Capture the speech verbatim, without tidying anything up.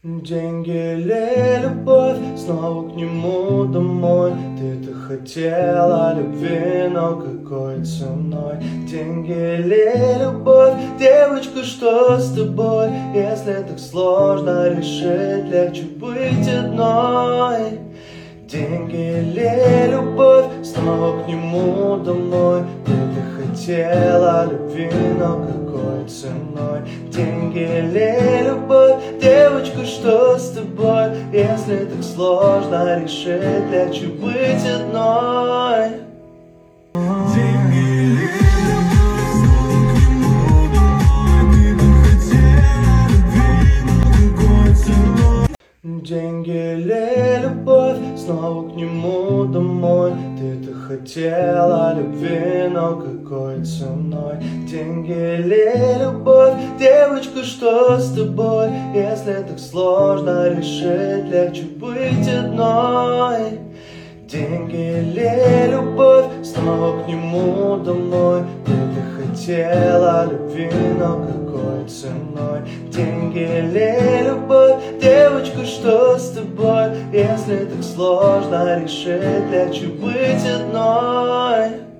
Деньги или любовь, снова к нему домой. Ты-то хотела любви, но какой ценой? Деньги или любовь, девочка, что с тобой? Если так сложно решить, легче быть одной. Деньги или любовь, снова к нему домой. Ты-то хотела любви, но какой ценой? Деньги или любовь, девочка, что с тобой? Если так сложно решить, легче быть одной. Деньги или любовь, снова к нему домой. Ты-то хотела любви, но какой ценой? Деньги или любовь, снова к нему домой. Ты-то хотела любви, но какой ценой? Деньги или любовь, девочка, что с тобой? Если так сложно решить, легче быть одной. Деньги или любовь, снова к нему домой. Ты-то хотела любви, но какой ценой? Деньги или любовь, девочка, что с тобой? Если так сложно решить, легче быть одной.